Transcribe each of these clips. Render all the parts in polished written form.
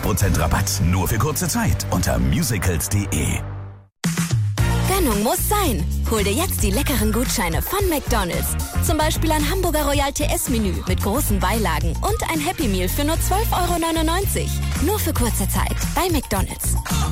20% Rabatt nur für kurze Zeit unter musicals.de. Gönnung muss sein. Hol dir jetzt die leckeren Gutscheine von McDonald's. Zum Beispiel ein Hamburger Royal TS-Menü mit großen Beilagen und ein Happy Meal für nur 12,99 €. Nur für kurze Zeit bei McDonald's.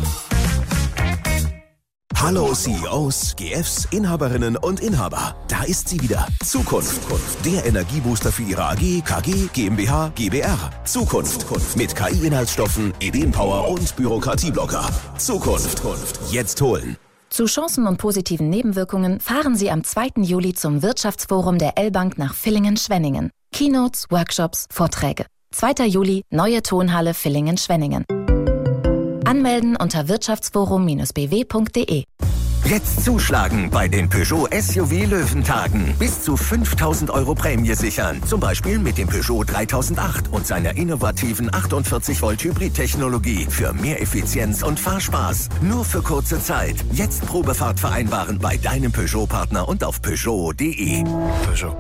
Hallo CEOs, GFs, Inhaberinnen und Inhaber. Da ist sie wieder. Zukunft. Der Energiebooster für Ihre AG, KG, GmbH, GbR. Zukunft. Mit KI-Inhaltsstoffen, Ideenpower und Bürokratieblocker. Zukunft. Jetzt holen. Zu Chancen und positiven Nebenwirkungen fahren Sie am 2. Juli zum Wirtschaftsforum der L-Bank nach Villingen-Schwenningen. Keynotes, Workshops, Vorträge. 2. Juli, neue Tonhalle Villingen-Schwenningen. Anmelden unter wirtschaftsforum-bw.de. Jetzt zuschlagen bei den Peugeot SUV Löwentagen. Bis zu 5.000 € Prämie sichern. Zum Beispiel mit dem Peugeot 3008 und seiner innovativen 48-Volt Hybrid-Technologie für mehr Effizienz und Fahrspaß. Nur für kurze Zeit. Jetzt Probefahrt vereinbaren bei deinem Peugeot-Partner und auf Peugeot.de. Peugeot.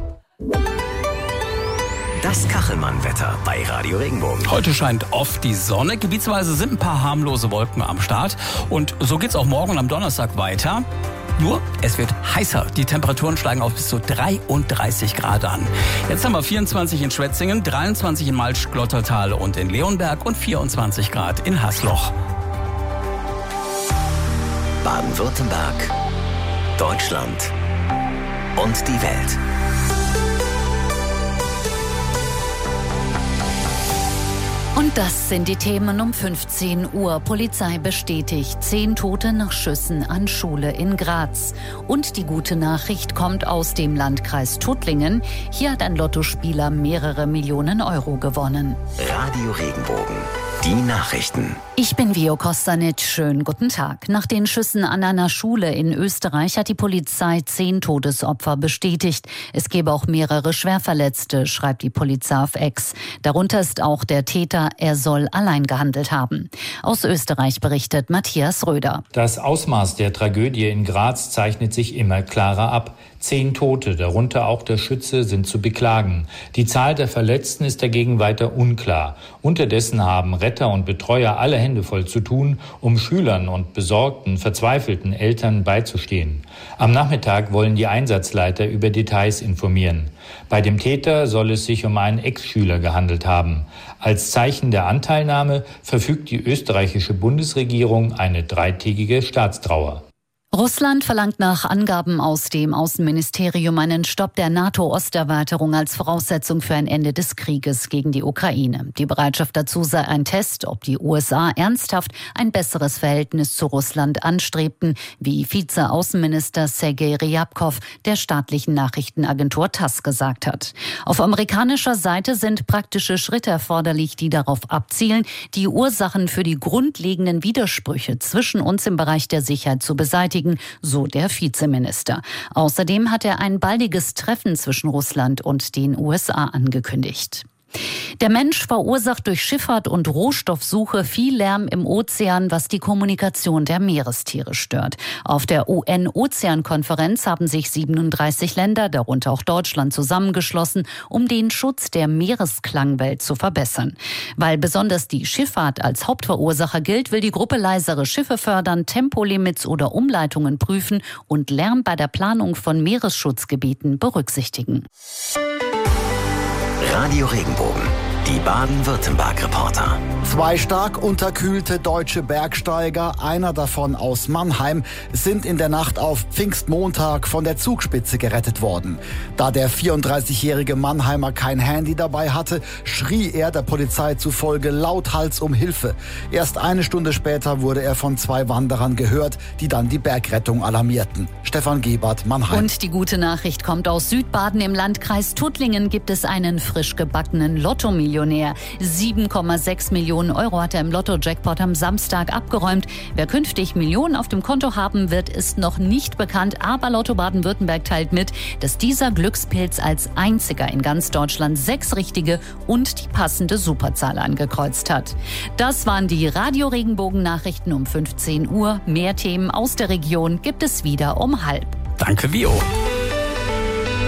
Das Kachelmann-Wetter bei Radio Regenbogen. Heute scheint oft die Sonne. Gebietsweise sind ein paar harmlose Wolken am Start. Und so geht's auch morgen am Donnerstag weiter. Nur, es wird heißer. Die Temperaturen steigen auf bis zu 33 Grad an. Jetzt haben wir 24 in Schwetzingen, 23 in Malsch-Glottertal und in Leonberg und 24 Grad in Hasloch. Baden-Württemberg, Deutschland und die Welt. Und das sind die Themen um 15 Uhr. Polizei bestätigt 10 Tote nach Schüssen an Schule in Graz. Und die gute Nachricht kommt aus dem Landkreis Tuttlingen. Hier hat ein Lottospieler mehrere Millionen Euro gewonnen. Radio Regenbogen. Die Nachrichten. Ich bin Vio Kostanic. Schönen guten Tag. Nach den Schüssen an einer Schule in Österreich hat die Polizei 10 Todesopfer bestätigt. Es gebe auch mehrere Schwerverletzte, schreibt die Polizei auf X. Darunter ist auch der Täter. Er soll allein gehandelt haben. Aus Österreich berichtet Matthias Röder. Das Ausmaß der Tragödie in Graz zeichnet sich immer klarer ab. 10 Tote, darunter auch der Schütze, sind zu beklagen. Die Zahl der Verletzten ist dagegen weiter unklar. Unterdessen haben Retter und Betreuer alle Hände voll zu tun, um Schülern und besorgten, verzweifelten Eltern beizustehen. Am Nachmittag wollen die Einsatzleiter über Details informieren. Bei dem Täter soll es sich um einen Ex-Schüler gehandelt haben. Als Zeichen der Anteilnahme verfügt die österreichische Bundesregierung eine 3-tägige Staatstrauer. Russland verlangt nach Angaben aus dem Außenministerium einen Stopp der NATO-Osterweiterung als Voraussetzung für ein Ende des Krieges gegen die Ukraine. Die Bereitschaft dazu sei ein Test, ob die USA ernsthaft ein besseres Verhältnis zu Russland anstrebten, wie Vize-Außenminister Sergei Ryabkov der staatlichen Nachrichtenagentur TASS gesagt hat. Auf amerikanischer Seite sind praktische Schritte erforderlich, die darauf abzielen, die Ursachen für die grundlegenden Widersprüche zwischen uns im Bereich der Sicherheit zu beseitigen, so der Vizeminister. Außerdem hat er ein baldiges Treffen zwischen Russland und den USA angekündigt. Der Mensch verursacht durch Schifffahrt und Rohstoffsuche viel Lärm im Ozean, was die Kommunikation der Meerestiere stört. Auf der UN-Ozeankonferenz haben sich 37 Länder, darunter auch Deutschland, zusammengeschlossen, um den Schutz der Meeresklangwelt zu verbessern. Weil besonders die Schifffahrt als Hauptverursacher gilt, will die Gruppe leisere Schiffe fördern, Tempolimits oder Umleitungen prüfen und Lärm bei der Planung von Meeresschutzgebieten berücksichtigen. Radio Regenbogen, die Baden-Württemberg-Reporter. 2 stark unterkühlte deutsche Bergsteiger, einer davon aus Mannheim, sind in der Nacht auf Pfingstmontag von der Zugspitze gerettet worden. Da der 34-jährige Mannheimer kein Handy dabei hatte, schrie er der Polizei zufolge lauthals um Hilfe. Erst eine Stunde später wurde er von 2 Wanderern gehört, die dann die Bergrettung alarmierten. Stefan Gebert, Mannheim. Und die gute Nachricht kommt aus Südbaden. Im Landkreis Tuttlingen gibt es einen frisch gebackenen Lottomillionär. 7,6 Millionen Euro hat er im Lotto-Jackpot am Samstag abgeräumt. Wer künftig Millionen auf dem Konto haben wird, ist noch nicht bekannt. Aber Lotto Baden-Württemberg teilt mit, dass dieser Glückspilz als einziger in ganz Deutschland 6 richtige und die passende Superzahl angekreuzt hat. Das waren die Radio Regenbogen Nachrichten um 15 Uhr. Mehr Themen aus der Region gibt es wieder um 12:30. Danke, Vio.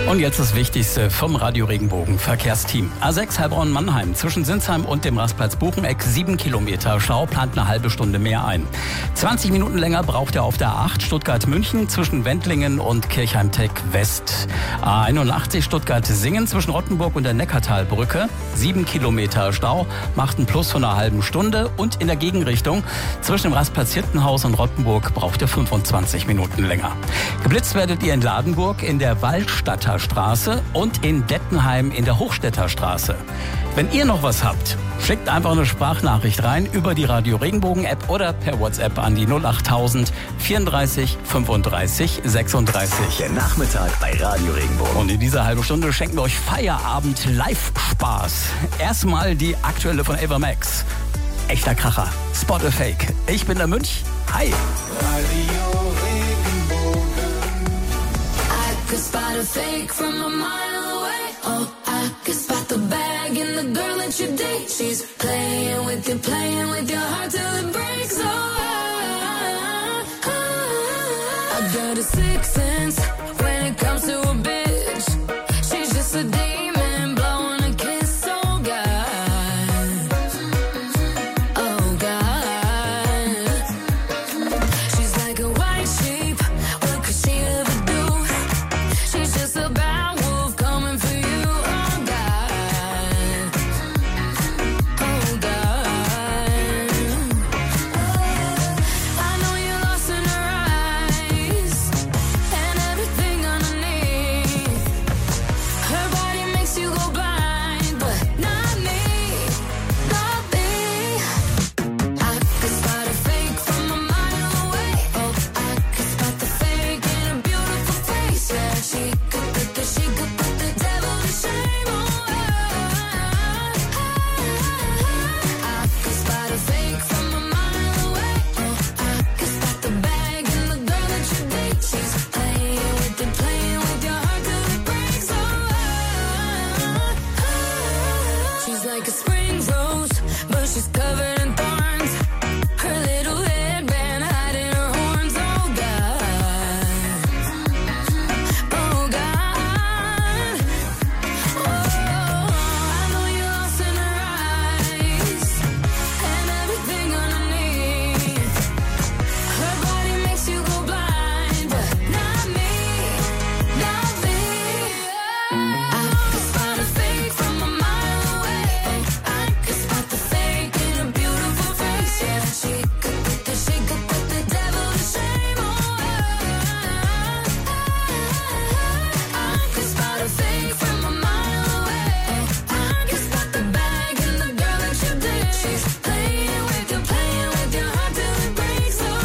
Und jetzt das Wichtigste vom Radio Regenbogen Verkehrsteam. A6 Heilbronn-Mannheim zwischen Sinsheim und dem Rastplatz Bucheneck 7 Kilometer Stau, plant eine halbe Stunde mehr ein. 20 Minuten länger braucht er auf der A8 Stuttgart-München zwischen Wendlingen und Kirchheim-Tech West. A81 Stuttgart-Singen zwischen Rottenburg und der Neckartalbrücke 7 Kilometer Stau, macht einen Plus von einer halben Stunde. Und in der Gegenrichtung zwischen dem Rastplatz Hirtenhaus und Rottenburg braucht er 25 Minuten länger. Geblitzt werdet ihr in Ladenburg in der Waldstadter Straße und in Dettenheim in der Hochstädter Straße. Wenn ihr noch was habt, schickt einfach eine Sprachnachricht rein über die Radio Regenbogen App oder per WhatsApp an die 08000 34 35 36. Der Nachmittag bei Radio Regenbogen. Und in dieser halben Stunde schenken wir euch Feierabend Live-Spaß. Erstmal die aktuelle von Ava Max. Echter Kracher. Spot a Fake. Ich bin der Münch. Hi. Radio Regenbogen. I could spot a fake from a mile away. Oh, I could spot the bag in the girl that you date. She's playing with your heart till it breaks. Oh, I got a sixth sense when it comes to a bitch. She's just a demon blowing a kiss. Oh God, oh God. She's like a white sheep. What could she ever do? She's just a bad wolf coming for you. Oh God, oh God. I know you're lost in her eyes and everything underneath. Her body makes you go blind, but not me, not me. I could spot a fake from a mile away. Oh, I could spot the fake in a beautiful face. Yeah, she could put the devil to shame. Oh, I could spot a fake from a mile away. Oh, I could spot the bag in the girl that you date. She's playing with your heart till it breaks. Oh, she's like a spring rose, but she's covered in thorns. Her little headband hiding her horns. Oh God, oh God. Oh, I know you're lost in her eyes and everything underneath. Her body makes you go blind, but not me, not me. I could spot a fake from a mile away. Oh, I could spot the fake in a beautiful face. Yeah, she could put the devil to shame. Oh, I could spot a fake from a mile away. Oh, I could spot the bag in the girl that you date. She's playing with your heart till it breaks. Oh,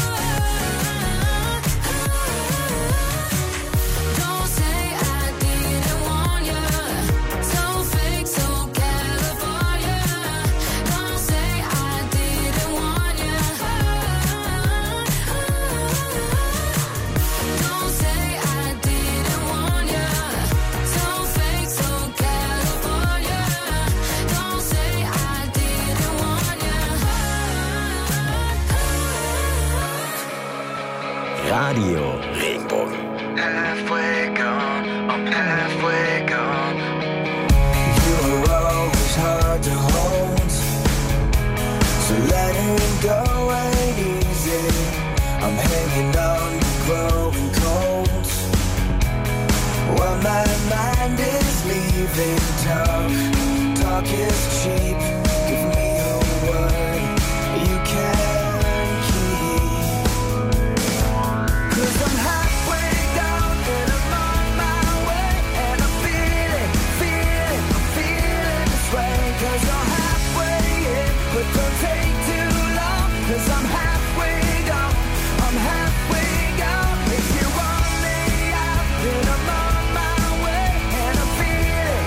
don't say I didn't warn you. So fake, so California. Don't say I didn't warn you. Don't say I didn't warn you. So fake, so California. Don't say I didn't warn you. Radio Regenbogen. Halfway gone, I'm halfway gone. You were always hard to hold, so letting go ain't easy. I'm hanging on, growing cold. While my mind is leaving, talk is cheap. Give me a word you can keep. 'Cause I'm halfway gone and I'm on my way, and I'm feeling this way. 'Cause you're halfway in, but don't take too long. 'Cause I'm halfway gone, I'm halfway gone. If you want me out, then I'm on my way, and I'm feeling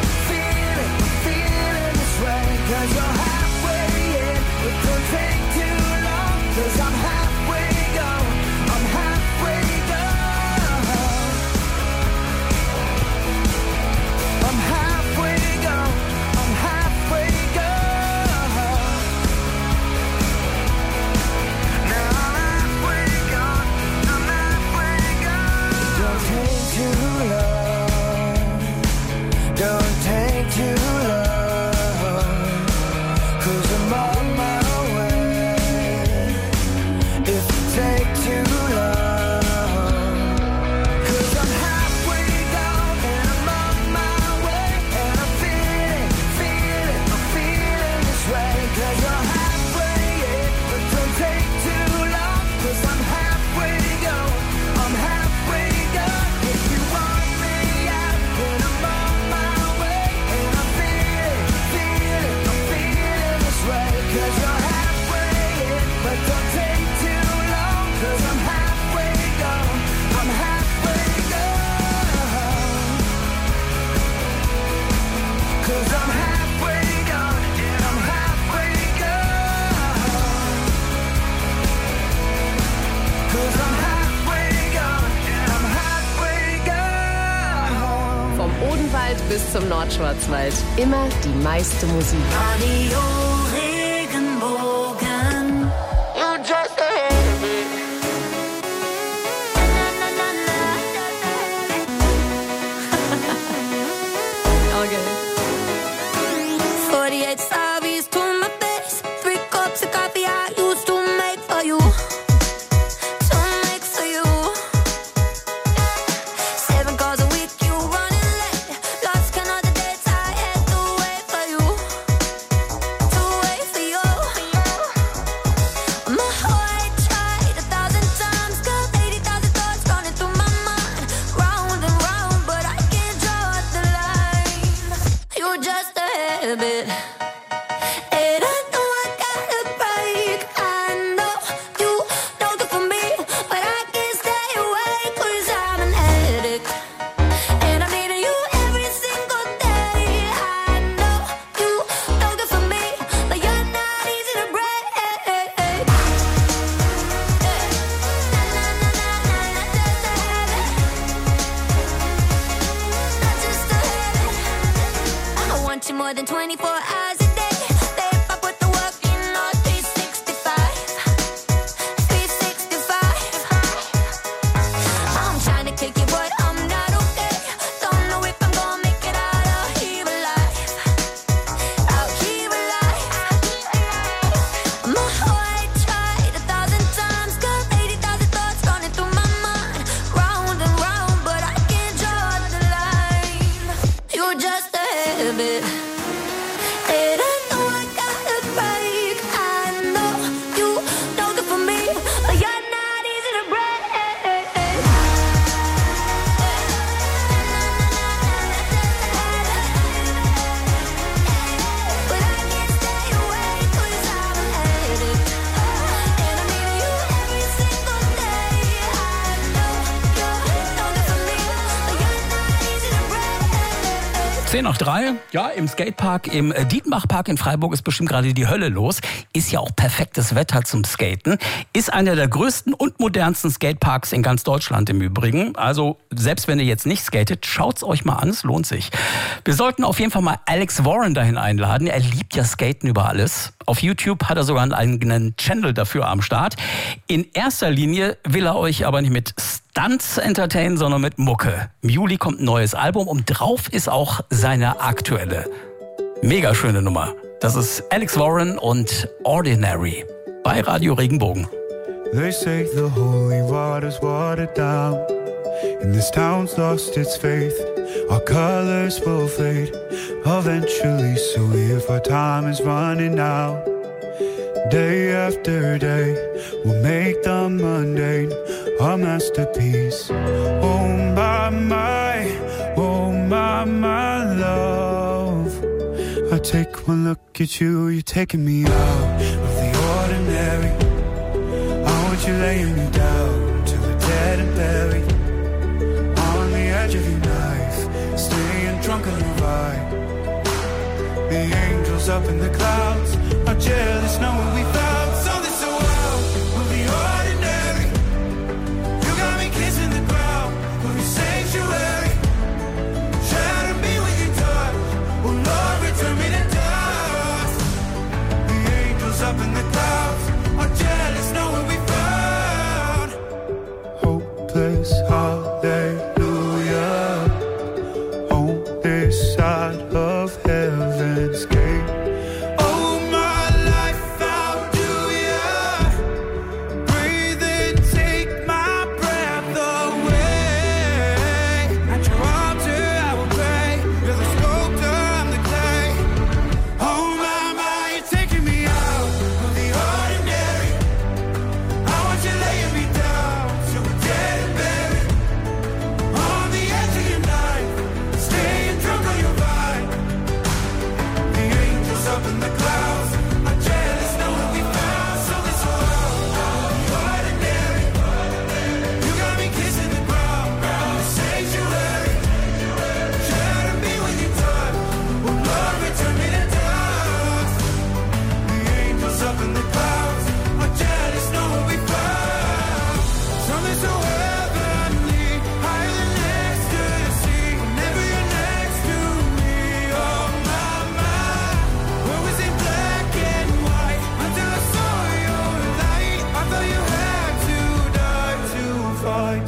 this way. 'Cause you're halfway in, but don't take too long. 'Cause I'm halfway gone, I'm halfway gone. I'm halfway gone, I'm halfway gone. Now I'm halfway gone, I'm halfway gone. Don't take too long. bis zum Nordschwarzwald. Immer die meiste Musik. Radio Regenbogen. You just Okay. 48 sorries to my face. 3 cups of coffee I used to make for you. To make for you. 7 calls a week, you running late. Lost count of the dates I had to wait for you. To wait for you. My heart tried 1,000 times. Got 80,000 thoughts running through my mind. Round and round, but I can't draw the line. You're just a habit. And I know I gotta break. I know you don't good for me, but I can't stay away 'cause I'm an addict. And I'm needing you every single day. I know you don't good for me, but you're not easy to break. I want you more than 24 hours a day. Babe, I put the work in all 365. 365. I'm trying to kick it, but I'm not okay. Don't know if I'm gonna make it out here alive. Out here alive. My heart tried 1,000 times. Got 80,000 thoughts running through my mind. Round and round, but I can't draw the line. You're just a habit. And I know I gotta break. I know you don't good for me, but you're not easy to break. But I can't stay away 'cause I'm an addict. And I'm needing you every single day. I know you don't good for me, but you're not easy to break. 10 nach 3, ja, im Skatepark, im Dietenbach-Park in Freiburg ist bestimmt gerade die Hölle los. Ist ja auch perfektes Wetter zum Skaten. Ist einer der größten und modernsten Skateparks in ganz Deutschland im Übrigen. Also selbst wenn ihr jetzt nicht skatet, schaut's euch mal an, es lohnt sich. Wir sollten auf jeden Fall mal Alex Warren dahin einladen. Er liebt ja Skaten über alles. Auf YouTube hat er sogar einen eigenen Channel dafür am Start. In erster Linie will er euch aber nicht mit Stunts entertainen, sondern mit Mucke. Im Juli kommt ein neues Album und drauf ist auch seine aktuelle. Mega schöne Nummer. Das ist Alex Warren und Ordinary bei Radio Regenbogen. They say the holy water's watered down, and this town's lost its faith. Our colors will fade eventually, so if our time is running out, day after day, we'll make the mundane our masterpiece. Oh my love, I take one look at you, you're taking me out of the ordinary. I want you laying me down till we're dead and buried, on the edge of your knife, staying drunk on your vibe. The angels up in the clouds are jealous knowing we found something so wild. We'll be ordinary. You got me kissing the ground, we'll be sanctuary. Shadow me with your touch, oh Lord, return me to dust. The angels up in the clouds are jealous knowing we found hopeless hallelujah on this side of heaven's gate. Oh, my life out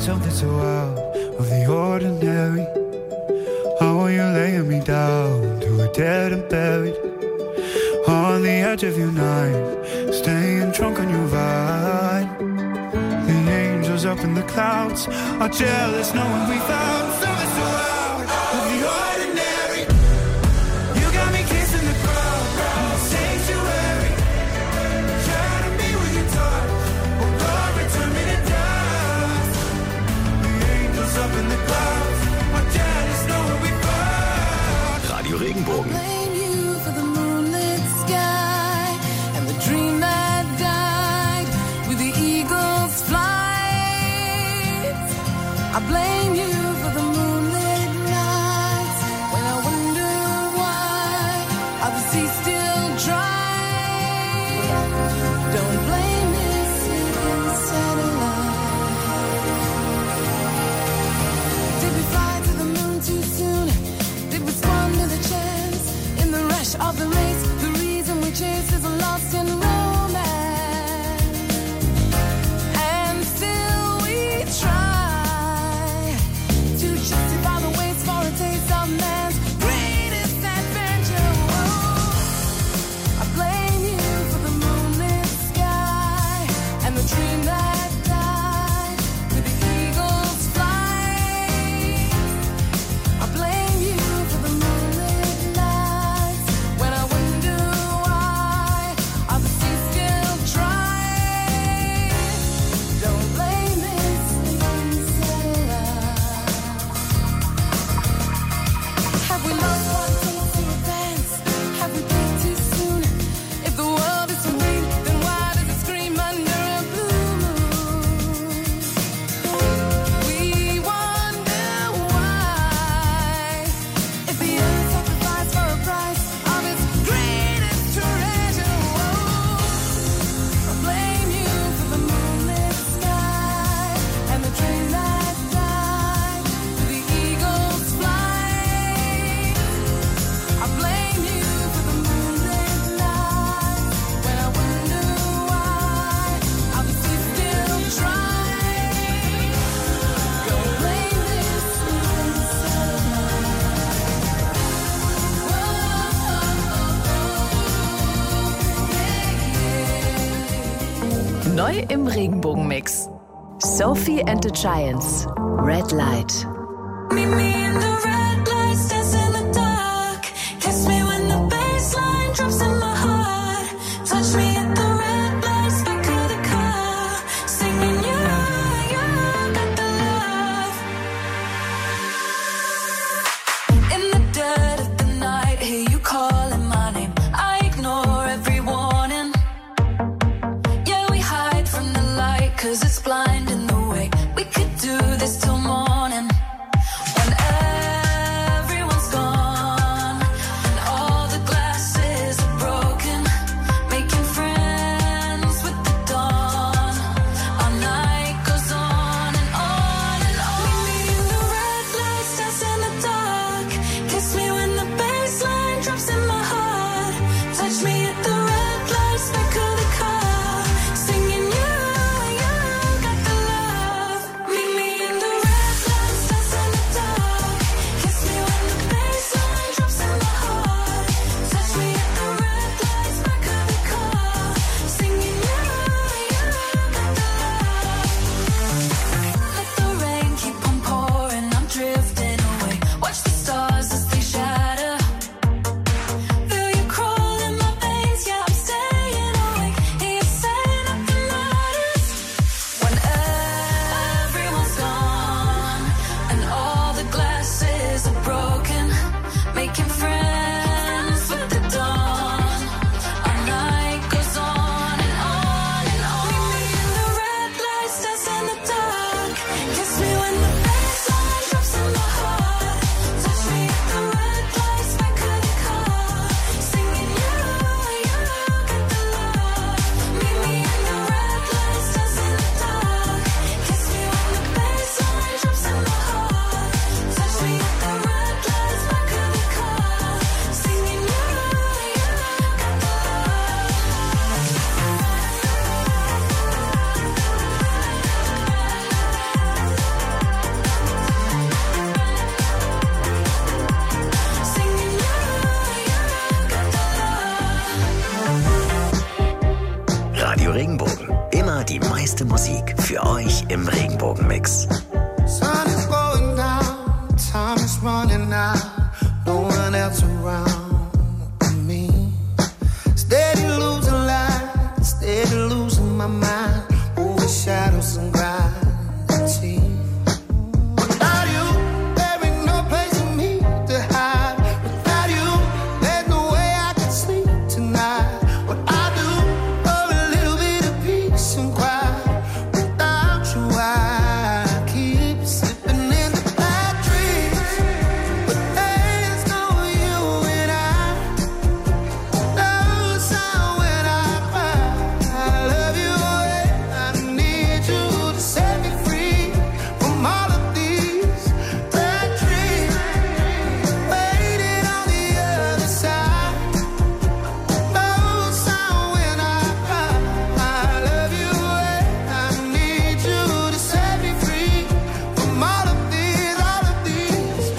something so out of the ordinary. How are you laying me down to a dead and buried? On the edge of your knife, staying drunk on your vine. The angels up in the clouds are jealous knowing we found something so out of the ordinary. You got me kissing the crowd, sanctuary. Shatter me with your touch, oh Lord, return me to dust. The angels up in the clouds are jealous knowing we found. Radio Regenbogen. Blame you for the moonlit sky and the dream that died with the eagle's flight. I blame you for the moonlit nights when I wonder why are the seas still dry. Don't blame this satellite. Did we fly to the moon too soon? Did we squander the chance in the rush of the race? The reason we chase is lost in romance, and still we try to justify the waste for a taste of man's greatest adventure. Oh, I blame you for the moonlit sky and the dream that died with the eagle's flight. I blame you for the moonlit nights when I wonder why are the seas still dry. Don't blame this satellite. Have we lost what it takes to advance? Have we peaked too soon? If the world is so green, then why does it scream under a blue moon? We wonder why. If the earth sacrificed for a price of its greatest treasure, I blame you for the moonlit sky and the dream that died with the eagle's flight. I blame you for the moonlit nights when I wonder why are the seas still dry. Don't blame this satellite. Neu im Regenbogenmix. Sophie and the Giants. Red Light. Meet me in the red lights, dance in the dark. Kiss me when the bassline drops in my heart. Touch me at the red lights, back of the car. Singing, yeah, got the love. In the dead of the night, hear you calling my name. I ignore every warning. Yeah, we hide from the light, 'cause it's blinding the way. We could do this till morning. When everyone Radio Regenbogen. Immer die meiste Musik für euch im Regenbogen-Mix. Sun is going down, time is running out, no one else around me. Steady losing light, steady losing my mind, over shadows and gravity. Without you, there ain't no place for me to hide. Without you, there's no way I can sleep tonight. What I do for a little bit of peace and quiet. Without you, I keep slipping into bad dreams. But there's no you and I. No sound when I cry. I love you and I need you to set me free from all of these bad dreams. Waiting on the other side. No sound when I cry. I love you and I need you to set me free from all of these bad dreams.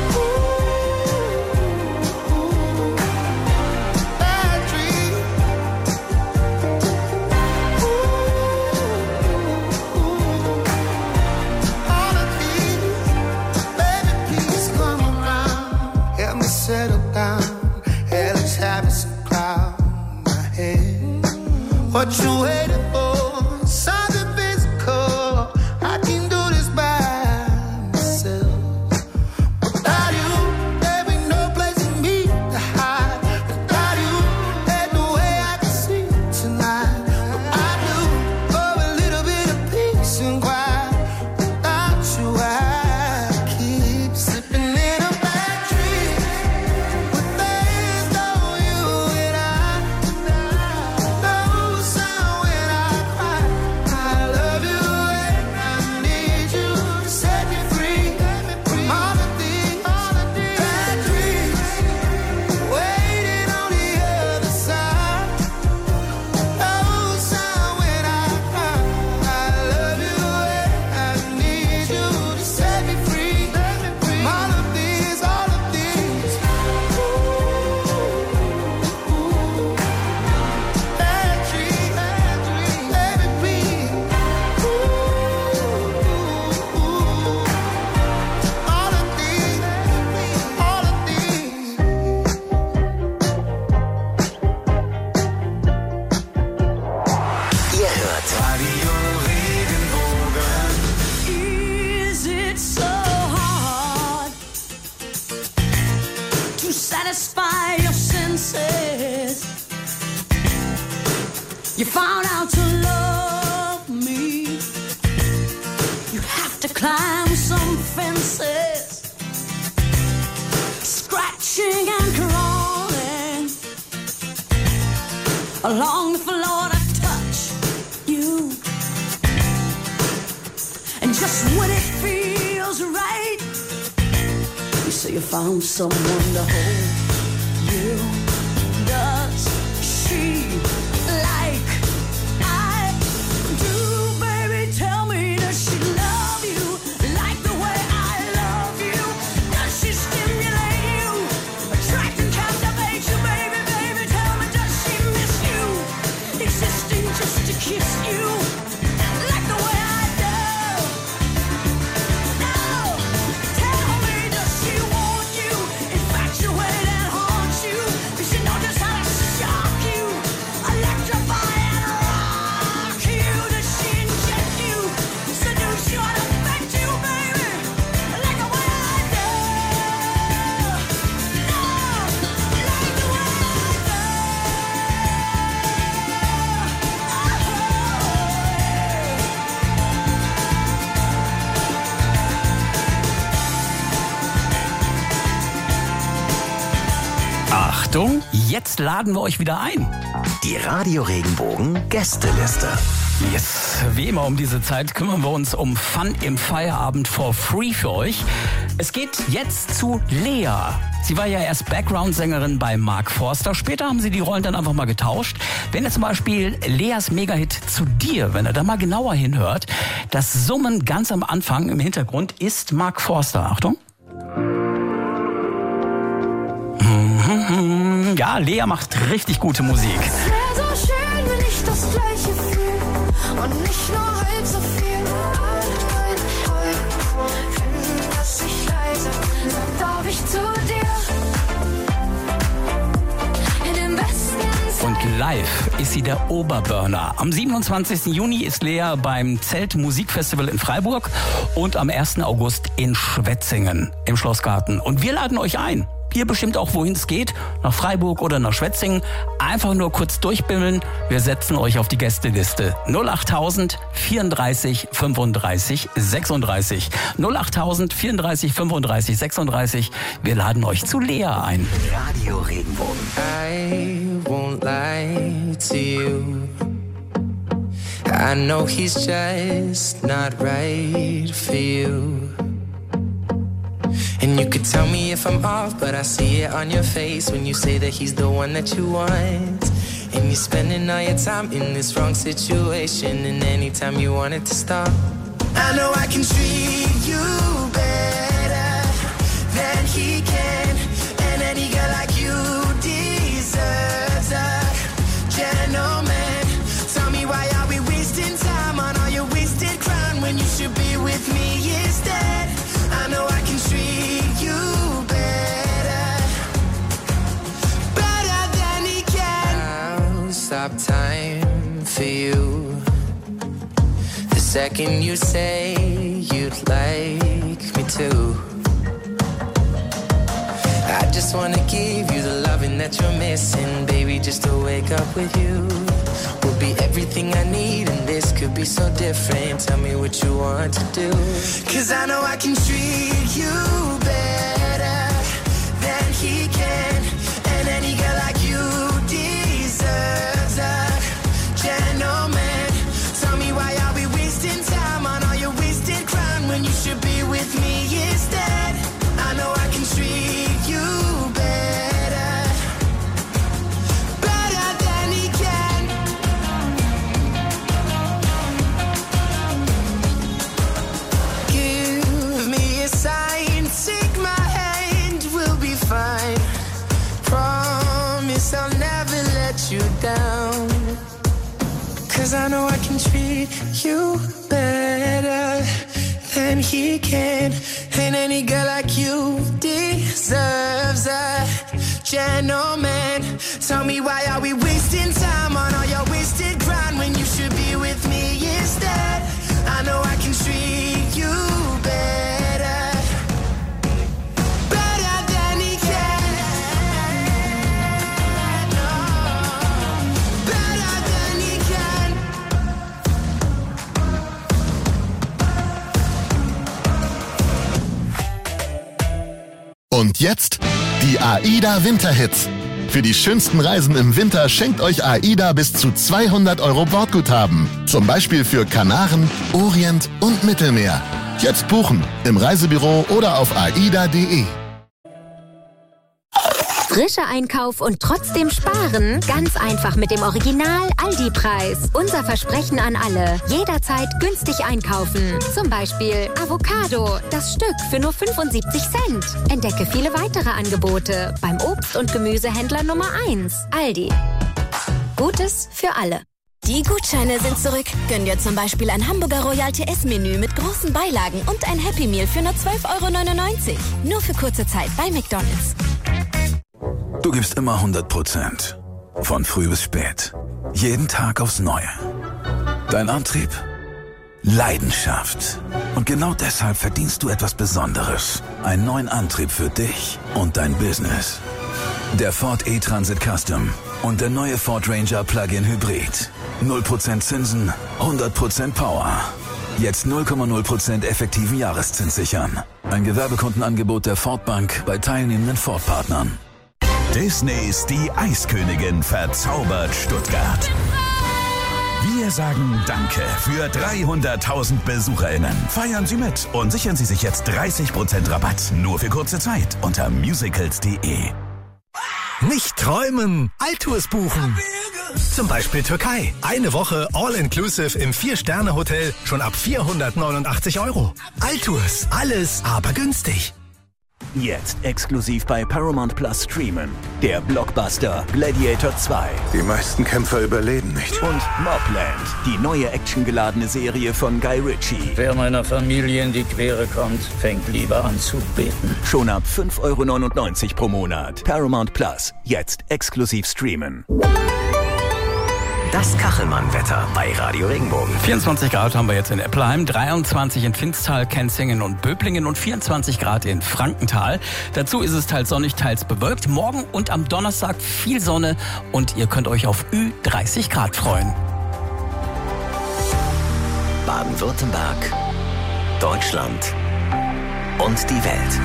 All of these, baby, please come around. Help me settle down. Hellish habits cloud my head. What you waiting for? Something physical. I can do this by myself. Without you, there ain't no place for me to hide. Without you, there's no way I can sleep tonight. What I do for a little bit of peace and quiet. Without you, I keep slipping in a bad dream. But there's no you and I. No sound when I cry. I love you and I need you to set me free from all of these bad dreams. Waiting on the other side. No sound when I cry. I love you and I need you to set me free from all of these bad dreams. Baby, please. All of these. Ihr hört Radio Regenbogen. Is it so hard to satisfy your senses? You found out to love me. You have to climb some fences, scratching and crawling along the floor to touch you. And just when it feels right, you say you found someone to hold you. Does she like I do, baby? Tell me, does she love you like the way I love you? Does she stimulate you, attract and captivate you, baby? Baby, tell me, does she miss you, existing just to kiss you like the way I do? No, tell me, does she want you, infatuate and haunt you? Does she know just how to shock you, electrify and rock you? Does she inject you, seduce you and affect you, baby, like the way I do? No, like the way I do. Achtung, jetzt laden wir euch wieder ein. die Radio Regenbogen Gästeliste. Yes, wie immer um diese Zeit kümmern wir uns um Fun im Feierabend for free für euch. Es geht jetzt zu Lea. Sie war ja erst Background-Sängerin bei Mark Forster. Später haben sie die Rollen dann einfach mal getauscht. Wenn ihr zum Beispiel Leas Megahit Zu dir, wenn ihr da mal genauer hinhört, das Summen ganz am Anfang im Hintergrund ist Mark Forster. Achtung. Ja, Lea macht richtig gute Musik. Es wär so schön, wenn ich das Gleiche und nicht nur halb so viel. Allein wollen, finden, dass ich leise bin, dann darf ich zu dir. In den besten Und live ist sie der Oberburner. Am 27. Juni ist Lea beim Zelt Musikfestival in Freiburg und am 1. August in Schwetzingen im Schlossgarten. Und wir laden euch ein. Ihr bestimmt auch, wohin es geht, nach Freiburg oder nach Schwetzingen. Einfach nur kurz durchbimmeln. Wir setzen euch auf die Gästeliste. 08000 34 35 36. 08000 34 35 36. Wir laden euch zu Lea ein. Radio Regenbogen. I won't lie to you. I know he's just not right for you. And you could tell me if I'm off, but I see it on your face when you say that he's the one that you want. And you're spending all your time in this wrong situation, and anytime you want it to stop, I know I can treat you better than he can. And any girl like you deserves a gentleman. Tell me, why are we wasting time on all your wasted crown when you should be with me instead? I know I can treat you better, better than he can. I'll stop time for you the second you say you'd like me to. I just wanna give you the loving that you're missing, baby, just to wake up with you will be everything I need, and this could be so different. Tell me what you want to do, 'cause I know I can treat you better than he can. And any girl like you deserves a gentleman. Tell me, why are we wasting time on all your wasted crown when you should be with me instead? I know I can treat you better, better than he can. Give me a sign, take my hand, we'll be fine. Promise I'll never let you down, 'cause I know I can treat you better than he can. And any girl like you deserves a gentleman. Tell me, why are we wasting time on all your wasted grind when you should be with me instead? I know I can treat you better, better than he can. No, better than he can. Und jetzt die AIDA Winterhits. Für die schönsten Reisen im Winter schenkt euch AIDA bis zu 200 € Bordguthaben. Zum Beispiel für Kanaren, Orient und Mittelmeer. Jetzt buchen im Reisebüro oder auf aida.de. Frischer Einkauf und trotzdem sparen? Ganz einfach mit dem Original Aldi-Preis. Unser Versprechen an alle. Jederzeit günstig einkaufen. Zum Beispiel Avocado, das Stück für nur 75 Cent. Entdecke viele weitere Angebote beim Obst- und Gemüsehändler Nummer 1. Aldi. Gutes für alle. Die Gutscheine sind zurück. Gönn dir zum Beispiel ein Hamburger Royal TS-Menü mit großen Beilagen und ein Happy Meal für nur 12,99 €. Nur für kurze Zeit bei McDonald's. Du gibst immer 100%. Von früh bis spät. Jeden Tag aufs Neue. Dein Antrieb? Leidenschaft. Und genau deshalb verdienst du etwas Besonderes. Einen neuen Antrieb für dich und dein Business. Der Ford E-Transit Custom und der neue Ford Ranger Plug-in Hybrid. 0% Zinsen, 100% Power. Jetzt 0,0% effektiven Jahreszins sichern. Ein Gewerbekundenangebot der Ford Bank bei teilnehmenden Ford-Partnern. Disneys Die Eiskönigin verzaubert Stuttgart. Wir sagen Danke für 300.000 BesucherInnen. Feiern Sie mit und sichern Sie sich jetzt 30% Rabatt. Nur für kurze Zeit unter musicals.de. Nicht träumen, Altours buchen. Zum Beispiel Türkei. Eine Woche All-Inclusive im 4-Sterne-Hotel schon ab 489 €. Altours, alles aber günstig. Jetzt exklusiv bei Paramount Plus streamen. Der Blockbuster Gladiator 2. Die meisten Kämpfer überleben nicht. Und Mobland, die neue actiongeladene Serie von Guy Ritchie. Wer meiner Familie in die Quere kommt, fängt lieber an zu beten. Schon ab 5,99 € pro Monat. Paramount Plus, jetzt exklusiv streamen. Das Kachelmann-Wetter bei Radio Regenbogen. 24 Grad haben wir jetzt in Eppelheim, 23 in Finstal, Kenzingen und Böblingen und 24 Grad in Frankenthal. Dazu ist es teils sonnig, teils bewölkt. Morgen und am Donnerstag viel Sonne und ihr könnt euch auf Ü30 Grad freuen. Baden-Württemberg, Deutschland und die Welt.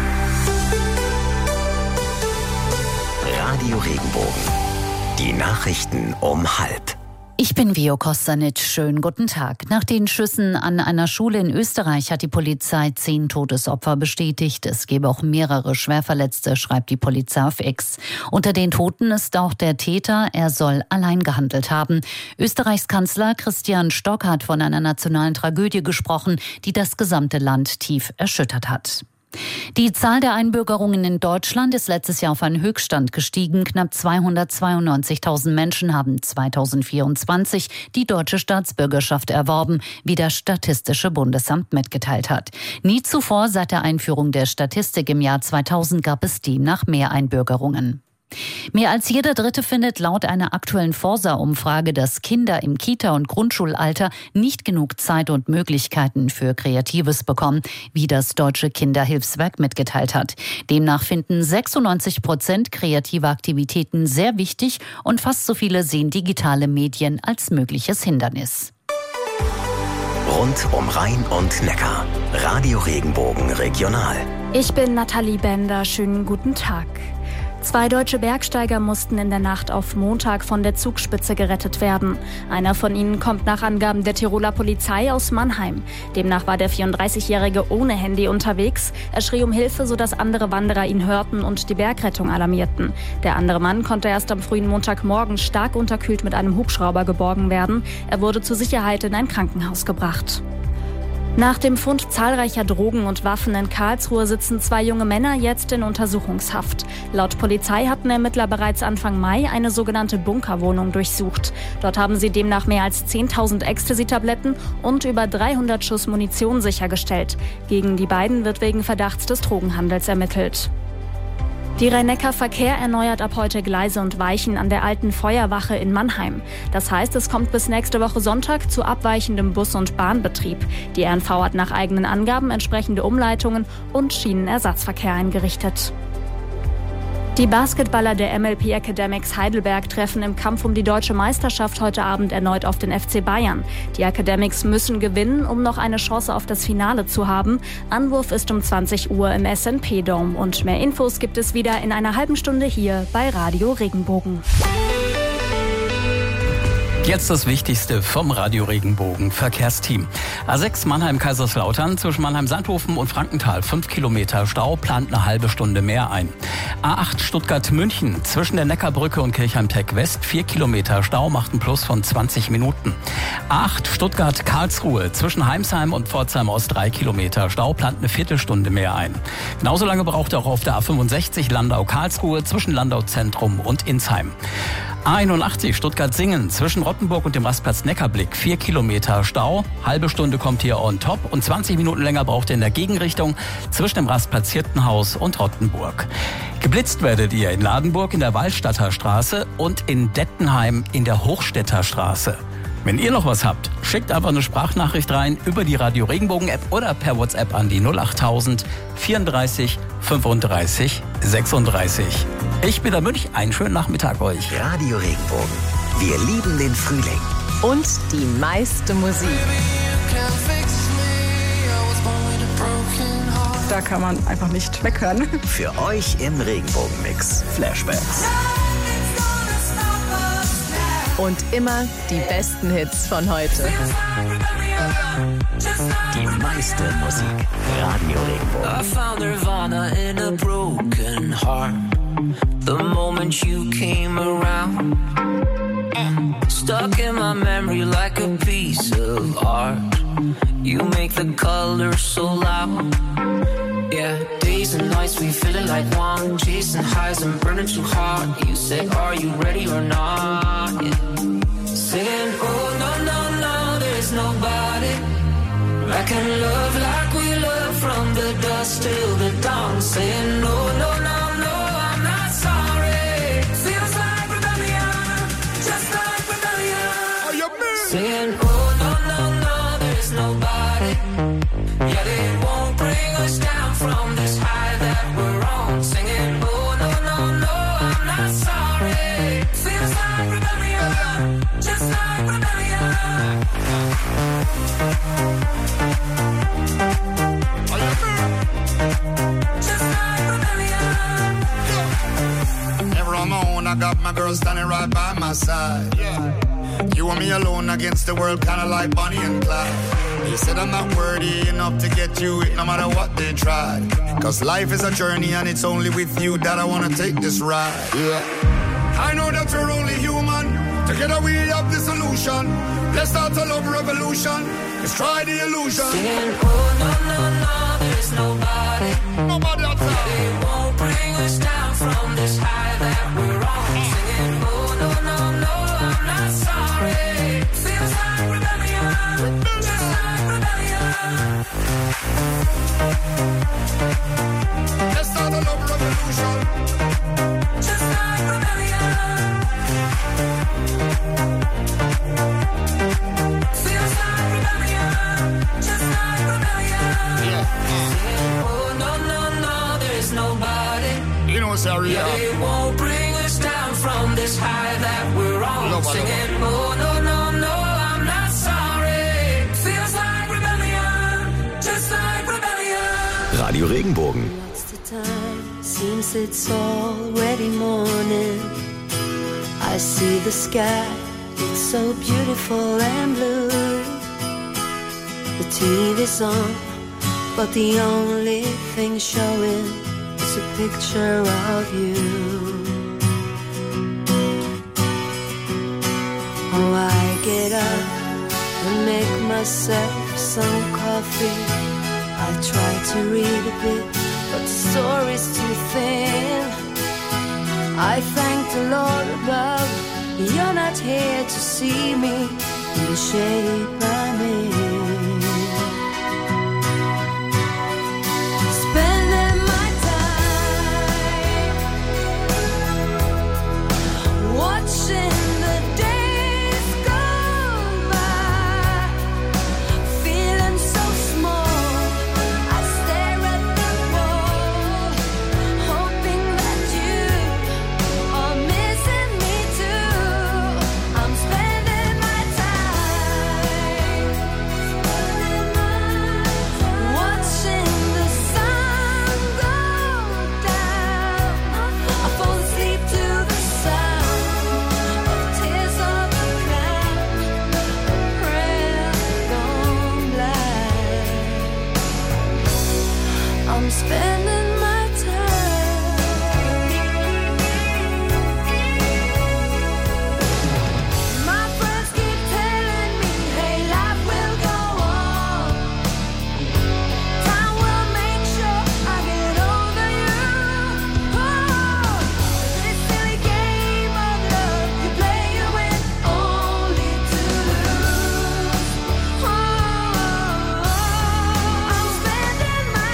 Radio Regenbogen. Die Nachrichten um 12:30. Ich bin Vio Kostanic. Schönen guten Tag. Nach den Schüssen an einer Schule in Österreich hat die Polizei 10 Todesopfer bestätigt. Es gebe auch mehrere Schwerverletzte, schreibt die Polizei auf X. Unter den Toten ist auch der Täter. Er soll allein gehandelt haben. Österreichs Kanzler Christian Stock hat von einer nationalen Tragödie gesprochen, die das gesamte Land tief erschüttert hat. Die Zahl der Einbürgerungen in Deutschland ist letztes Jahr auf einen Höchststand gestiegen. Knapp 292.000 Menschen haben 2024 die deutsche Staatsbürgerschaft erworben, wie das Statistische Bundesamt mitgeteilt hat. Nie zuvor seit der Einführung der Statistik im Jahr 2000 gab es demnach mehr Einbürgerungen. Mehr als jeder Dritte findet laut einer aktuellen Forsa-Umfrage, dass Kinder im Kita- und Grundschulalter nicht genug Zeit und Möglichkeiten für Kreatives bekommen, wie das Deutsche Kinderhilfswerk mitgeteilt hat. Demnach finden 96% kreative Aktivitäten sehr wichtig und fast so viele sehen digitale Medien als mögliches Hindernis. Rund um Rhein und Neckar. Radio Regenbogen Regional. Ich bin Nathalie Bender. Schönen guten Tag. 2 deutsche Bergsteiger mussten in der Nacht auf Montag von der Zugspitze gerettet werden. Einer von ihnen kommt nach Angaben der Tiroler Polizei aus Mannheim. Demnach war der 34-Jährige ohne Handy unterwegs. Er schrie um Hilfe, sodass andere Wanderer ihn hörten und die Bergrettung alarmierten. Der andere Mann konnte erst am frühen Montagmorgen stark unterkühlt mit einem Hubschrauber geborgen werden. Er wurde zur Sicherheit in ein Krankenhaus gebracht. Nach dem Fund zahlreicher Drogen und Waffen in Karlsruhe sitzen 2 junge Männer jetzt in Untersuchungshaft. Laut Polizei hatten Ermittler bereits Anfang Mai eine sogenannte Bunkerwohnung durchsucht. Dort haben sie demnach mehr als 10.000 Ecstasy-Tabletten und über 300 Schuss Munition sichergestellt. Gegen die beiden wird wegen Verdachts des Drogenhandels ermittelt. Die Rhein-Neckar-Verkehr erneuert ab heute Gleise und Weichen an der alten Feuerwache in Mannheim. Das heißt, es kommt bis nächste Woche Sonntag zu abweichendem Bus- und Bahnbetrieb. Die RNV hat nach eigenen Angaben entsprechende Umleitungen und Schienenersatzverkehr eingerichtet. Die Basketballer der MLP Academics Heidelberg treffen im Kampf um die deutsche Meisterschaft heute Abend erneut auf den FC Bayern. Die Academics müssen gewinnen, um noch eine Chance auf das Finale zu haben. Anwurf ist um 20 Uhr im SNP Dome. Und mehr Infos gibt es wieder in einer halben Stunde hier bei Radio Regenbogen. Jetzt das Wichtigste vom Radio Regenbogen Verkehrsteam. A6 Mannheim-Kaiserslautern zwischen Mannheim-Sandhofen und Frankenthal 5 Kilometer Stau, plant eine halbe Stunde mehr ein. A8 Stuttgart-München zwischen der Neckarbrücke und Kirchheim-Tech West 4 Kilometer Stau, macht einen Plus von 20 Minuten. A8 Stuttgart-Karlsruhe zwischen Heimsheim und Pforzheim Ost 3 Kilometer Stau, plant eine Viertelstunde mehr ein. Genauso lange braucht er auch auf der A65 Landau-Karlsruhe zwischen Landau-Zentrum und Insheim. A81 Stuttgart-Singen zwischen Rottenburg und dem Rastplatz Neckarblick 4 Kilometer Stau. Halbe Stunde kommt hier on top und 20 Minuten länger braucht ihr in der Gegenrichtung zwischen dem Rastplatz Hirtenhaus und Rottenburg. Geblitzt werdet ihr in Ladenburg in der Wallstadter Straße und in Dettenheim in der Hochstädter Straße. Wenn ihr noch was habt, schickt einfach eine Sprachnachricht rein über die Radio Regenbogen App oder per WhatsApp an die 08000 34 35 36. Ich bin der Münch, einen schönen Nachmittag euch. Radio Regenbogen. Wir lieben den Frühling. Und die meiste Musik. Da kann man einfach nicht weghören. Für euch im Regenbogenmix Flashbacks. Und immer die besten Hits von heute. Die meiste Musik. Radio Regenbogen. I found Nirvana in a broken heart. The moment you came around. Stuck in my memory like a piece of art. You make the colors so loud. Yeah, days and nights we feeling like one, chasing highs and burning too hard. You say, are you ready or not? Yeah. Saying, oh no, no, no, there's nobody that can love like we love from the dusk till the dawn. Saying, no, no, no, no, I'm not sorry. Feels like rebellion, just like rebellion. Saying, oh no, no, no, there's nobody. Yeah, they won't bring us down from this high that we're on. Singing, oh no, no, no, I'm not sorry. Feels like rebellion, just like rebellion. Just like rebellion. Never on my own, I got my girl standing right by my side. You and me alone against the world, kinda like Bonnie and Clyde. They said I'm not worthy enough to get you it, no matter what they tried. Cause life is a journey and it's only with you that I wanna take this ride. I know that we're only human, together we have the solution. Let's start a love revolution, let's try the illusion. Saying, oh no, no, no, there's nobody. Nobody outside. They won't bring us down from this high that we're on. Singing, oh no, no, no, I'm not sorry. Feels like rebellion, just like rebellion. Let's start a love revolution, just like rebellion. Feels like rebellion, just like rebellion. Saying, oh no, no, no, there's nobody. You know, sorry, yeah, they won't bring us down from this high that we're on. Nobody. Singing, oh no, no, no, I'm not sorry. Feels like rebellion, just like rebellion. Radio Regenbogen. What's the time? Seems it's already morning. I see the sky, it's so beautiful and blue. The TV's on, but the only thing showing is a picture of you. Oh, I get up and make myself some coffee. I try to read a bit, but the story's too thin. I thank the Lord above, you're not here to see me in the shape I'm in. Spending my time watching the days go by, feeling so small. I stare at the wall, hoping that you are missing me too. I'm spending my time watching the sun go down. I fall asleep to the sound of tears of a clown, a prayer gone blind. I'm spending my time. My friends keep telling me, hey, life will go on. Time will make sure I get over you. Oh, this silly game of love you play, you win only to lose. Oh, I'm spending my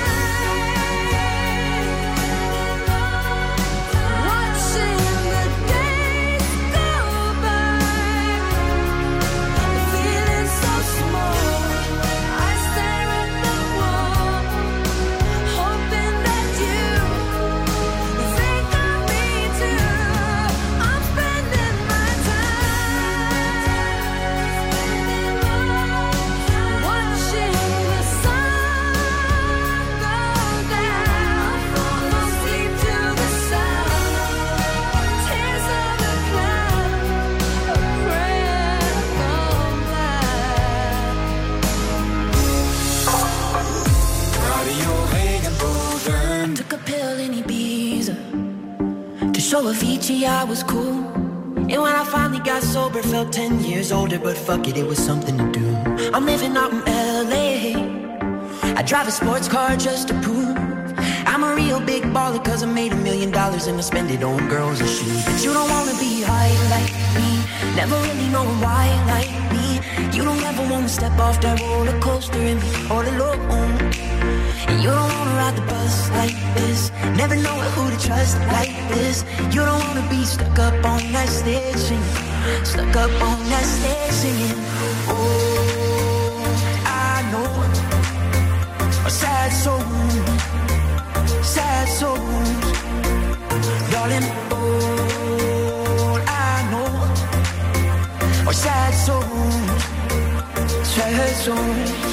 time watching the days go by, feeling so small. I stare at the wall, hoping that you think of me too. I'm spending my time watching the sun go down. Fall asleep to the sound, tears of a clown, a prayer gone blind. Took a pill in Ibiza to show Avicii I was cool. And when I finally got sober, felt 10 years older. But fuck it, it was something to do. I'm living out in LA. I drive a sports car just to prove I'm a real big baller, cause I made $1 million and I spend it on girls and shoes. But you don't wanna be high like me, never really know why like me. You don't ever wanna step off that roller coaster and be all alone. And you don't wanna ride the bus like this, never know who to trust like this. You don't wanna be stuck up on that stage singing, stuck up on that stage singing. Oh, I know a sad soul, sad souls, darling. All I know are sad souls, sad souls.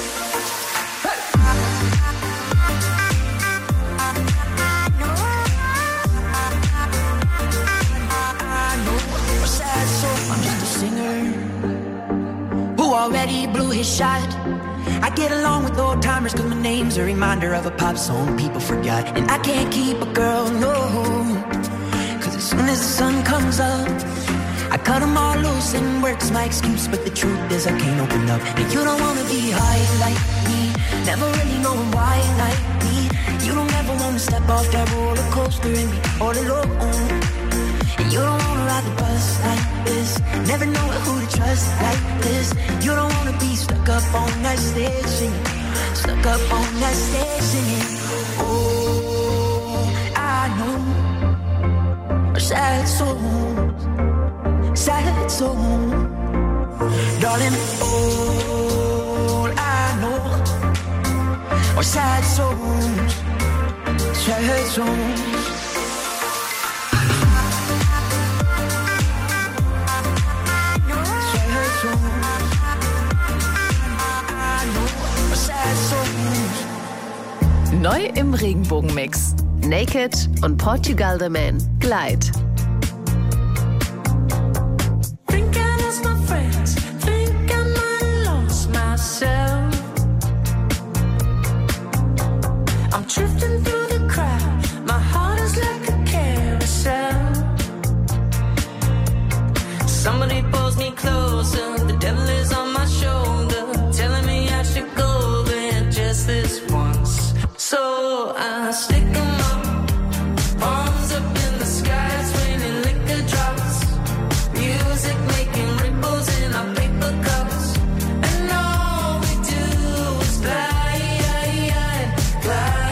I'm just a singer who already blew his shot. I get along with old timers cause my name's a reminder of a pop song people forgot. And I can't keep a girl, no, cause as soon as the sun comes up I cut them all loose and work's my excuse. But the truth is I can't open up. And you don't wanna be high like me, never really knowing why like me. You don't ever wanna step off that roller coaster and be all alone. And you don't wanna ride the bus like this, never know who to trust like this. You don't wanna be stuck up on that stage singing, stuck up on that stage singing. Oh, I know sad souls, sad souls, darling. All I know are sad souls, sad souls. Neu im Regenbogenmix. Naked und Portugal the Man. Glide. Drifting through the crowd, my heart is like a carousel. Somebody pulls me closer, the devil is on my shoulder, telling me I should go there just this once. So I stick 'em up, arms up in the sky, it's raining liquor drops, music making ripples in our paper cups, and all we do is glide, glide.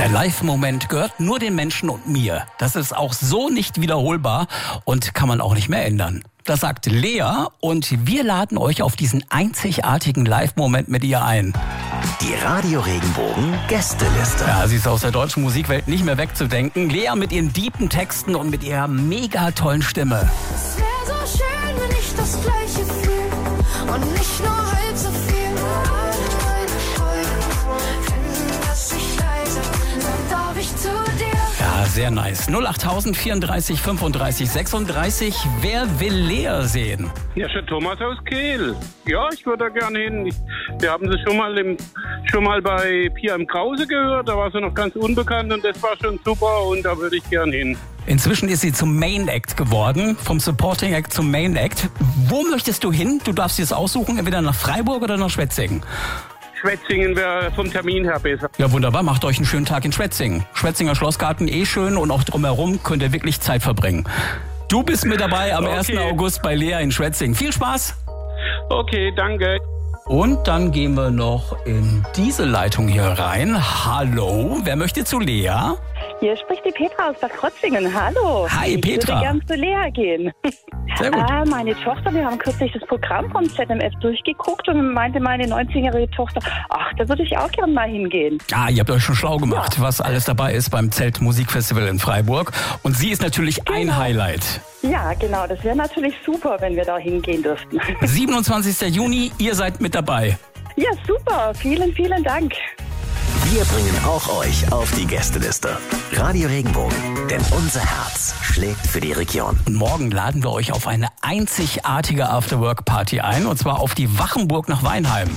Der Live-Moment gehört nur den Menschen und mir. Das ist auch so nicht wiederholbar und kann man auch nicht mehr ändern. Das sagt Lea und wir laden euch auf diesen einzigartigen Live-Moment mit ihr ein. Die Radio Regenbogen Gästeliste. Ja, sie ist aus der deutschen Musikwelt nicht mehr wegzudenken. Lea mit ihren deepen Texten und mit ihrer mega tollen Stimme. Es wäre so schön, wenn ich das Gleiche fühle und nicht nur halb so viel. Alle meine Freunde finden, dass ich leise, dann darf ich zu dir. Ja, sehr nice. 08000 34 35 36. Wer will Lea sehen? Ja, schon Thomas aus Kehl. Ja, ich würde da gerne hin. Wir haben sie schon mal bei Pia im Krause gehört. Da war sie noch ganz unbekannt und das war schon super und da würde ich gern hin. Inzwischen ist sie zum Main Act geworden, vom Supporting Act zum Main Act. Wo möchtest du hin? Du darfst dir das aussuchen, entweder nach Freiburg oder nach Schwetzingen. Schwetzingen wäre vom Termin her besser. Ja, wunderbar. Macht euch einen schönen Tag in Schwetzingen. Schwetzinger Schlossgarten schön und auch drumherum könnt ihr wirklich Zeit verbringen. Du bist mit dabei am 1. August bei Lea in Schwetzingen. Viel Spaß! Okay, danke. Und dann gehen wir noch in diese Leitung hier rein. Hallo, wer möchte zu Lea? Hier spricht die Petra aus Bad Krotzingen. Hallo. Hi, Petra. Ich würde gern zu Lea gehen. Sehr gut. Meine Tochter, wir haben kürzlich das Programm vom ZMF durchgeguckt und meinte meine 19-jährige Tochter, ach, da würde ich auch gern mal hingehen. Ah, ihr habt euch schon schlau gemacht, was alles dabei ist beim Zeltmusikfestival in Freiburg. Und sie ist natürlich ein Highlight. Ja, genau. Das wäre natürlich super, wenn wir da hingehen dürften. 27. Juni, ihr seid mit dabei. Ja, super. Vielen, vielen Dank. Wir bringen auch euch auf die Gästeliste. Radio Regenbogen, denn unser Herz schlägt für die Region. Und morgen laden wir euch auf eine einzigartige Afterwork-Party ein, und zwar auf die Wachenburg nach Weinheim.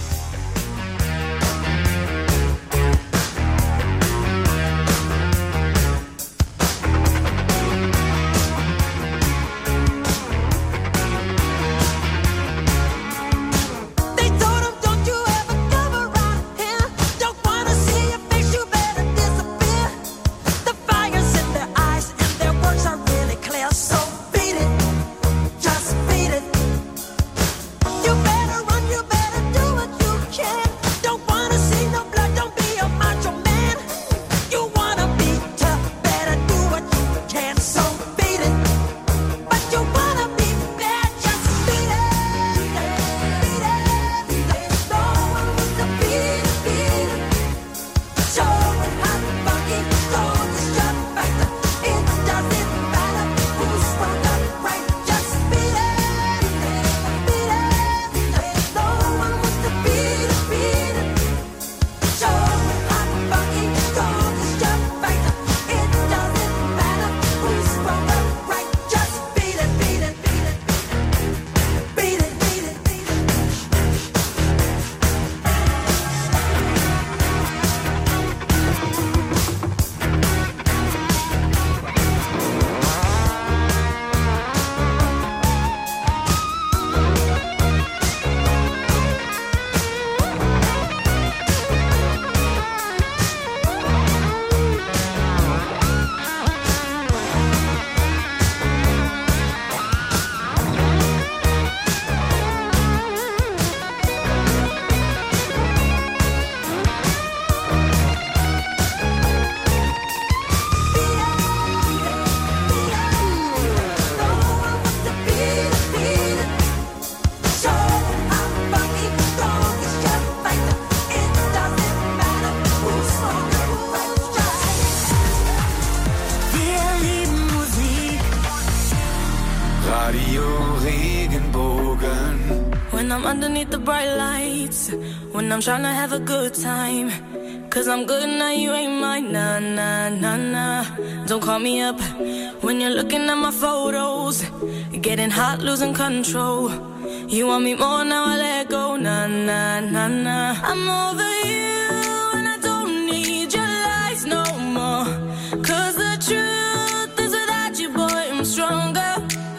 Underneath the bright lights, when I'm trying to have a good time, 'cause I'm good now, you ain't mine, nah, nah, nah, nah. Don't call me up when you're looking at my photos, getting hot, losing control. You want me more, now I let go, nah, nah, nah, nah. I'm over you and I don't need your lies no more, 'cause the truth is without you, boy, I'm stronger.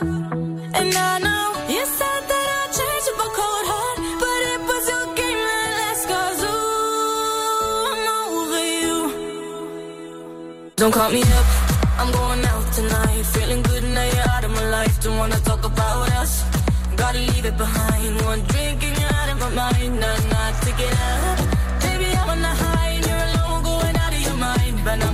And I know you said that I'd change if I cold heart, but it was your game that last, 'cause ooh, I'm over you. Don't call me up, I'm going out tonight, feeling good now you're out of my life. Don't wanna talk about us, gotta leave it behind. One drink and you're out of my mind, nah, nah, take it out. Baby, I'm on the high and you're alone, going out of your mind. But now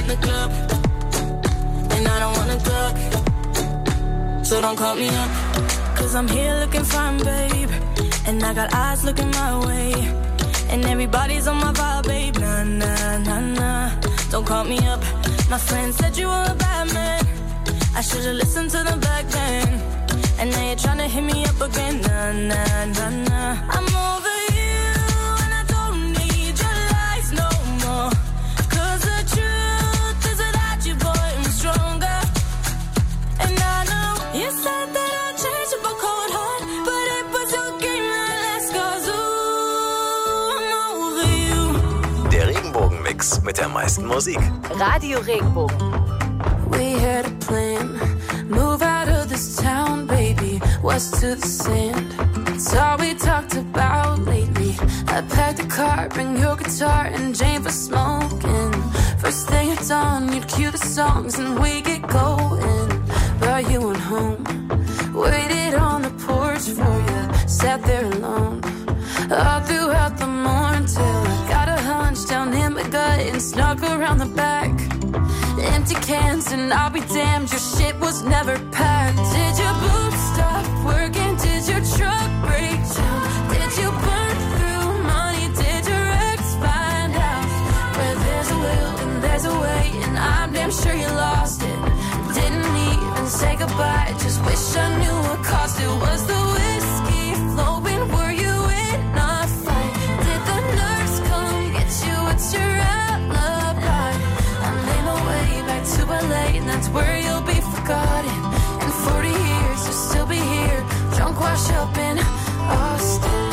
in the club, and I don't wanna talk, so don't call me up. Cause I'm here looking fine, babe, and I got eyes looking my way, and everybody's on my vibe, babe. Nah, nah, nah, nah, don't call me up. My friend said you were a bad man, I should've listened to them back then, and now you're tryna hit me up again. Nah, nah, nah, nah, I'm over you, and I don't need your lies no more. Cause the truth is without you, boy, I'm stronger. And I know you said that I'd change up a cold heart, but it was your game that last, cause ooh, I'm over you. Der Regenbogen-Mix mit der meisten Musik. Radio Regenbogen. We had a plan, move out of this town, baby, west to the sand. It's all we talked about lately. I packed a car, bring your guitar and Jane for smoking. First thing at dawn, you'd cue the songs and we get going. But you went home, waited on the porch for you, sat there alone all throughout the morning till I got a hunch down in my gut and snuck around the back. Empty cans and I'll be damned, your shit was never packed. Did your boots stop working? Did your truck break down? Did you burn through money? Did your ex find out? Where there's a will and there's a way, and I'm damn sure you lost it. Didn't even say goodbye, just wish I knew what cost it. Was the whiskey flowing? Were you in a fight? Did the nurse come get you? It's your alibi. I made my way back to LA, and that's where you'll be forgotten. In 40 years, you'll still be here, drunk, washed up in Austin.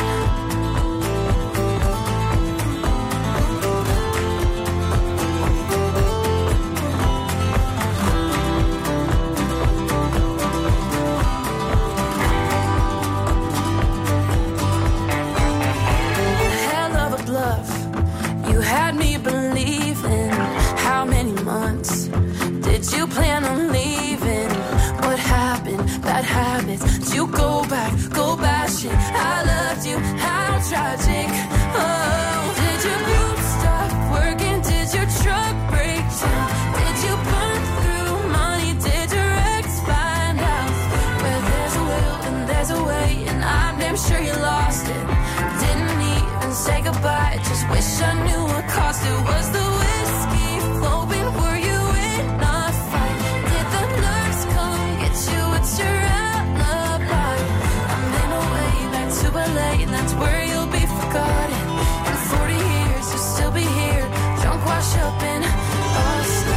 Hell of a bluff, you had me believing. How many months did you plan on leaving? What happened? Bad habits. Did you go bashing? I loved you. How tragic. Oh, did your boots stop working? Did your truck break down? Did you burn through money? Did your ex find out? Where there's a will and there's a way, and I'm damn sure you lost it. Didn't even say goodbye, just wish I knew what cost it. Was the whiskey flowing? Were you in a fight? Did the nurse come get you? It's your alibi. I made my way back to LA, and that's where you'll be forgotten. In 40 years, you'll still be here, drunk, wash up in Austin.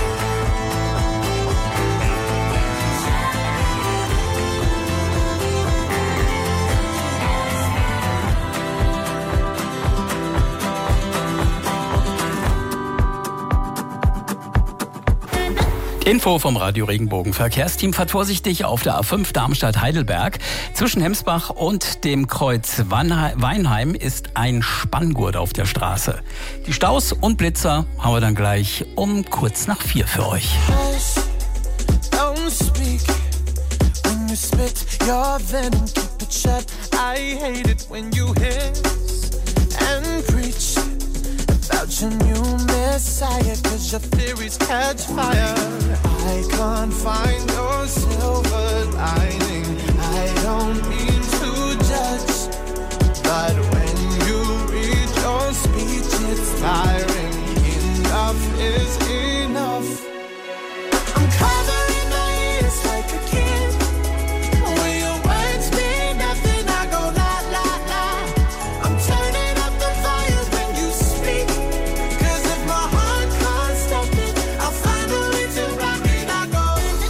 Info vom Radio Regenbogen. Verkehrsteam fährt vorsichtig auf der A5 Darmstadt-Heidelberg. Zwischen Hemsbach und dem Kreuz Weinheim ist ein Spanngurt auf der Straße. Die Staus und Blitzer haben wir dann gleich um kurz nach 4 für euch. Don't speak when you spit your venom, keep it shut. I hate it when you hiss and preach about your new messiah, cause your theories catch fire. I can't find your silver lining. I don't mean to judge, but when you read your speech, it's tiring. Enough is enough. I'm covering my ears like a kid. When your words mean nothing, I go la la la. I'm turning up the volume when you speak, cause if my heart can't stop it, I'll find a way to rock it. I go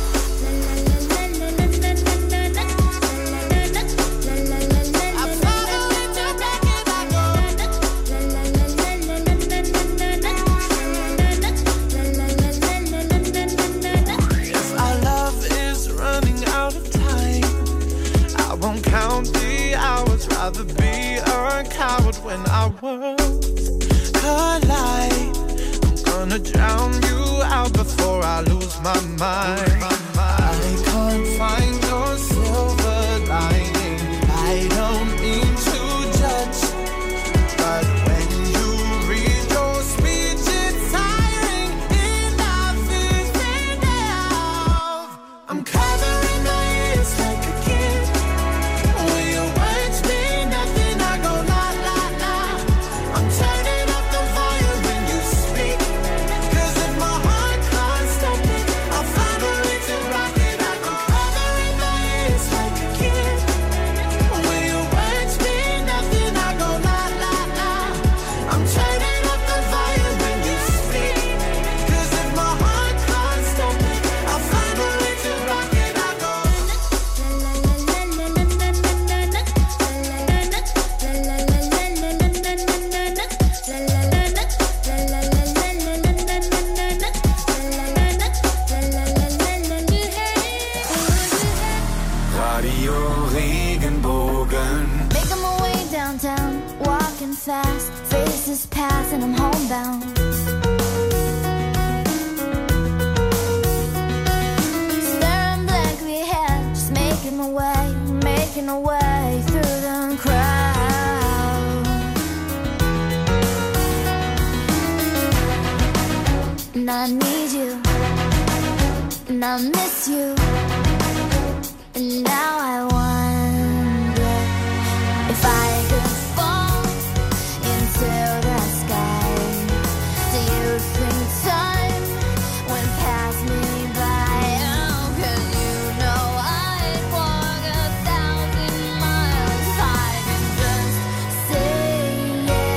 I'll find a way to rock it. I go if our love is running out of time, I won't count the hours. Rather be a coward when our worlds collide. I'm gonna drown you out before I lose my mind. I can't find your silver lining. I don't mean to judge, but when you read your speech, it's tiring. Enough fast, faces pass and I'm homebound. Staring blankly ahead, just making a way through the crowd. And I need you, and I miss you, and now I wonder if I could fall into the sky. Do you think time went past me by? Oh, 'cause you know I'd walk 1,000 miles if I could just see you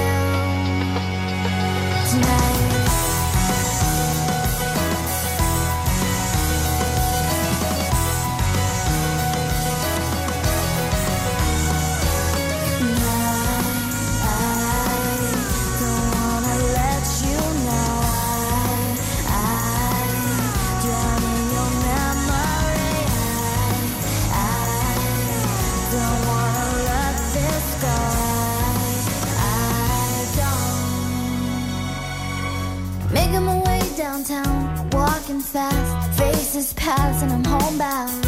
tonight. Making my way downtown, walking fast, faces pass and I'm homebound.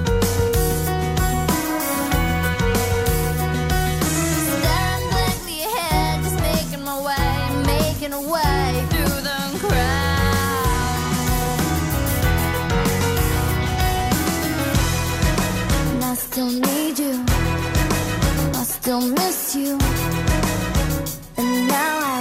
Staring blankly ahead, just making a way through the crowd. And I still need you, I still miss you, and now I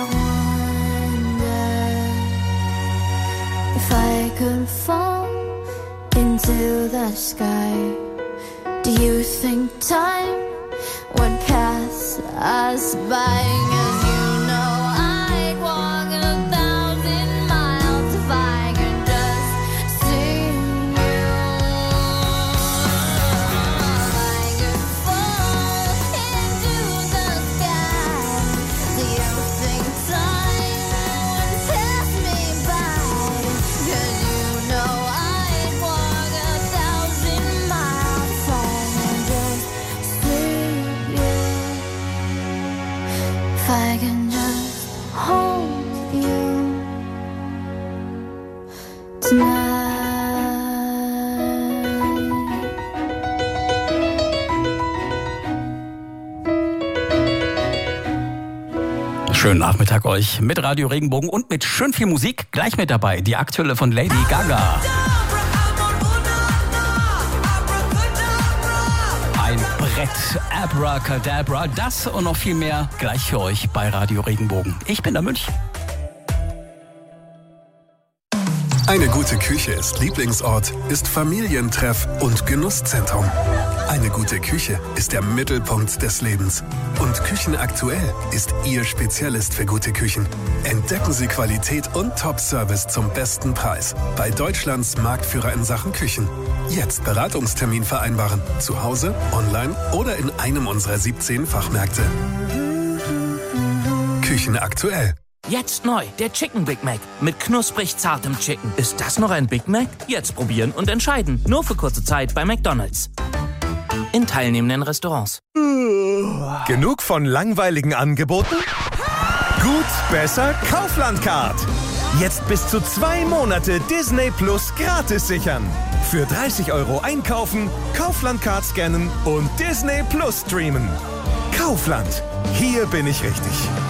if I could fall into the sky, do you think time would pass us by? 'Cause you know I'd walk 1,000 miles if I could just see you. I could fall into the sky. Do you think time would pass me by? 'Cause you know I'd walk 1,000 miles if I can just see you. If I can just hold you tonight. Schönen Nachmittag euch mit Radio Regenbogen und mit schön viel Musik. Gleich mit dabei die aktuelle von Lady Gaga. Ein Brett, Abracadabra, das und noch viel mehr gleich für euch bei Radio Regenbogen. Ich bin der Münch. Eine gute Küche ist Lieblingsort, ist Familientreff und Genusszentrum. Eine gute Küche ist der Mittelpunkt des Lebens. Und Küchenaktuell ist Ihr Spezialist für gute Küchen. Entdecken Sie Qualität und Top-Service zum besten Preis bei Deutschlands Marktführer in Sachen Küchen. Jetzt Beratungstermin vereinbaren. Zu Hause, online oder in einem unserer 17 Fachmärkte. Küchenaktuell. Jetzt neu, der Chicken Big Mac mit knusprig zartem Chicken. Ist das noch ein Big Mac? Jetzt probieren und entscheiden. Nur für kurze Zeit bei McDonald's. In teilnehmenden Restaurants. Genug von langweiligen Angeboten? Gut, besser, Kaufland-Card. Jetzt bis zu 2 Monate Disney Plus gratis sichern. Für 30 € einkaufen, Kaufland-Card scannen und Disney Plus streamen. Kaufland. Hier bin ich richtig.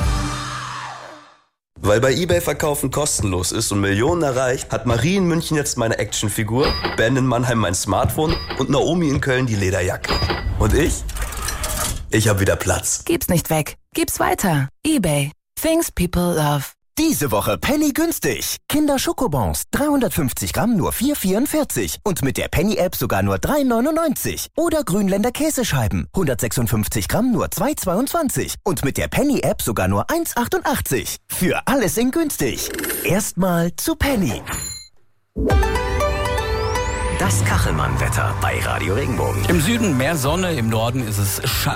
Weil bei eBay Verkaufen kostenlos ist und Millionen erreicht, hat Marie in München jetzt meine Actionfigur, Ben in Mannheim mein Smartphone und Naomi in Köln die Lederjacke. Und ich? Ich hab wieder Platz. Gib's nicht weg. Gib's weiter. eBay. Things people love. Diese Woche Penny günstig. Kinder-Schokobons, 350 Gramm nur 4,44. Und mit der Penny-App sogar nur 3,99. Oder Grünländer Käsescheiben, 156 Gramm nur 2,22. Und mit der Penny-App sogar nur 1,88. Für alles in günstig. Erstmal zu Penny. Das Kachelmann-Wetter bei Radio Regenbogen. Im Süden mehr Sonne, im Norden ist es